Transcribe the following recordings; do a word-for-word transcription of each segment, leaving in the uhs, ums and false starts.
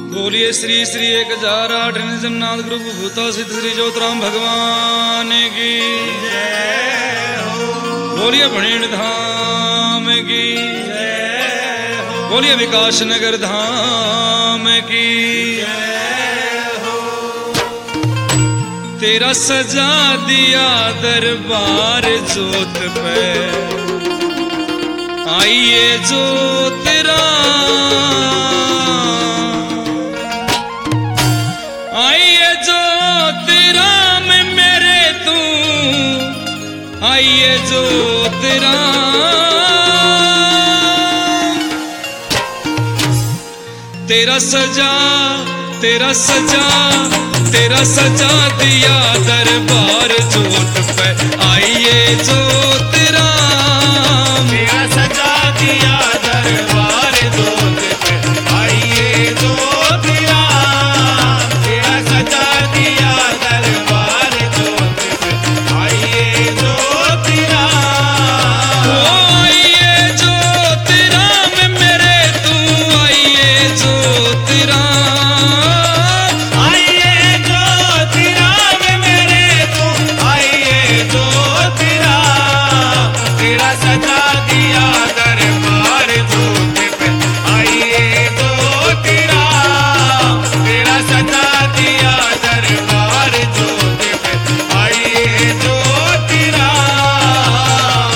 बोलिए श्री श्री एक हजार आठ जमनाथ गुरु भूता सिद्ध श्री ज्योतराम भगवान की जय हो। बोलिए भणेड़ धाम की जय हो। बोलिए विकास नगर धाम की जय हो। तेरा सजा दिया दरबार जोत पे आइए ज्योतिरा आइए ज्योतिराम मेरे तू आइए ज्योतिराम तेरा सजा तेरा सजा तेरा सजा दिया दरबार जोत पे आइए ज्योतिराम तेरा सजा दिया दरबार जोत पे आइए ज्योतिराम तेरा सजा दिया दरबार जोत पे आइए ज्योतिराम ओ आइए ज्योतिराम मेरे तू आइए ज्योतिराम आइए ज्योतिराम मेरे तू आइए ज्योतिराम तेरा सजा दिया दरबार जोत पे आइए ज्योतिराम तेरा सजा दिया दरबार जोत पे आइए ज्योतिराम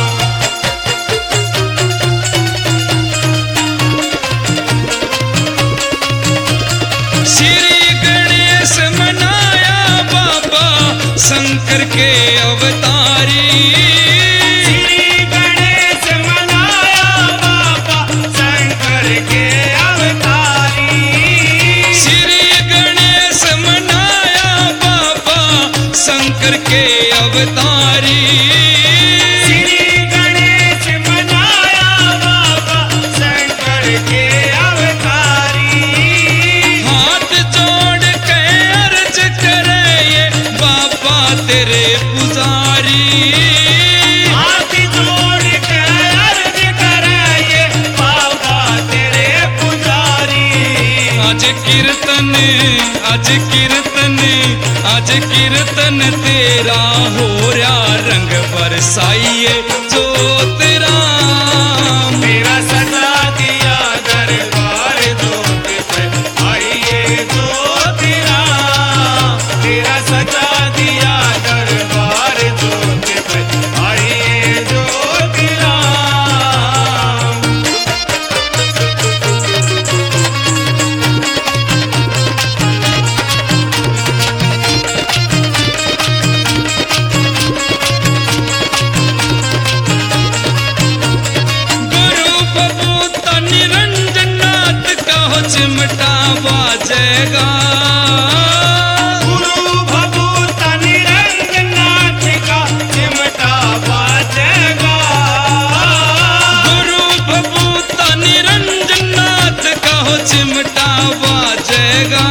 श्री गणेश मनाया बाबा शंकर के अवतारी श्री गणेश मनाया बाबा शंकर के अवतारी श्री गणेश मनाया बाबा शंकर के अवतारी श्री गणेश मनाया बाबा शंकर के अवतारी हाथ जोड़ के अर्ज करे ये बाबा तेरे पुजारी हाथ जोड़ के अर्ज करे ये बाबा तेरे पुजारी आज कीर्तन आज कीर्तन आज कीर्तन तेरा हो रहा रंग बरसाइए ज्योतिराम तेरा सजा दिया दरबार जोत पे आइए ज्योतिराम तेरा सजा दिया दरबार जोत पे आइए ज्योतिराम गुरु बबूता निरंजनाथ का हो चिमटा बाजेगा गुरु भभूता निरंजनाथ का चिमटा बाजेगा गुरु बबूता निरंजनाथ का हो चिमटा बाजेगा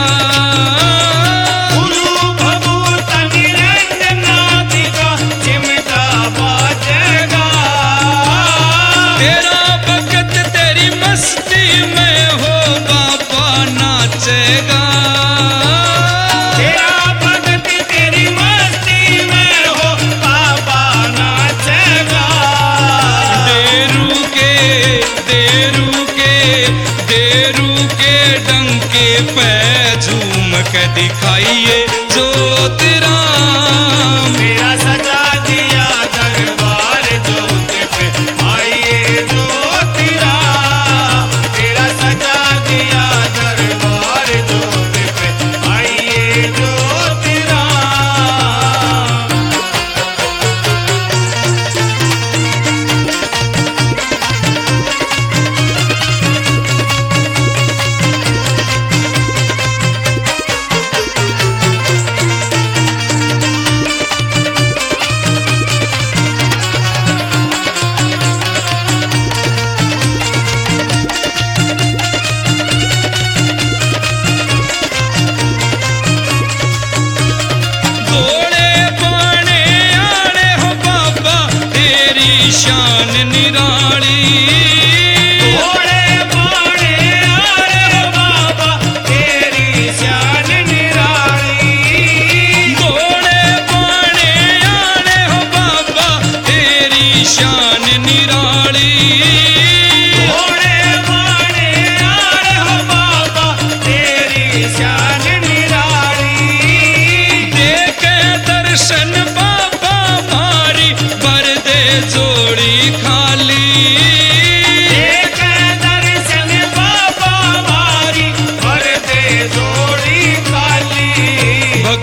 गुरु भभूता निरंजनाथ का चिमटा बाजेगा तेरा भगत तेरी मस्ती में हो बाबा नाचेगा तेरा भगत तेरी मस्ती में हो बाबा नाचेगा देरू के देरू के देरू के डंके पे झूम के दिखाइए ज्योतिराम तेरा सजा दिया दरबार जोत पे आइए ज्योतिराम तेरा सजा दिया दरबार जोत पे आइए ज्योतिराम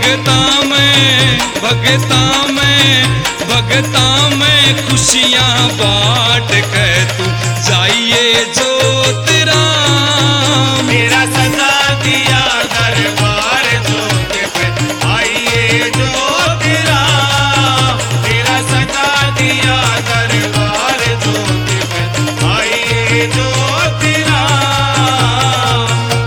भगता में भगता में भगता में खुशियां बांट के तू जाइए ज्योतिराम। मेरा सजा दिया दरबार ज्योत पे आइए ज्योतिराम। मेरा सजा दिया दरबार ज्योत पे आइए ज्योतिराम।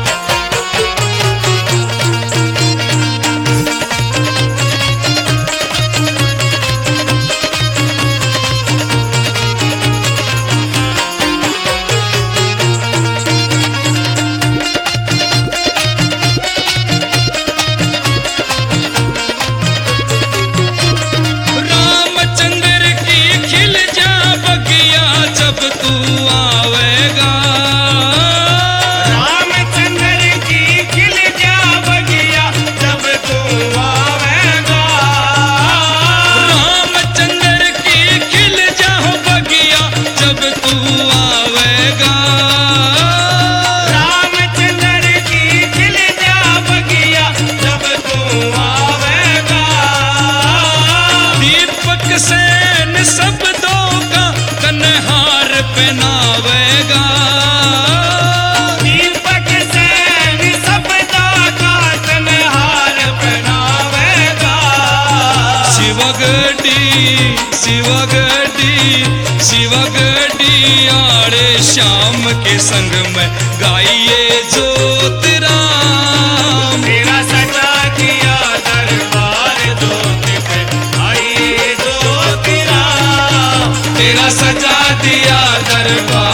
रामचंद्र की खिल जा बगिया जब तू आवेगा। रामचंद्र की खिल जा बगिया जब तू आवेगा। रामचंद्र की खिल जा बगिया जब तू आवेगा। रामचंद्र की खिल जा बगिया जब तू आवेगा। दीपक सेन शब्दों का कन्हार पहनावेगा। दीपक सेन शब्दों का कन्हार पहनावेगा। शिवगढ़ी शिवगढ़ी शिवगढ़ी आड़े श्याम के संग में गाइए ज्योतिराम। मेरा सजा दिया दरबार ज्योत पे आइए ज्योतिराम। तेरा सजा दिया दरबार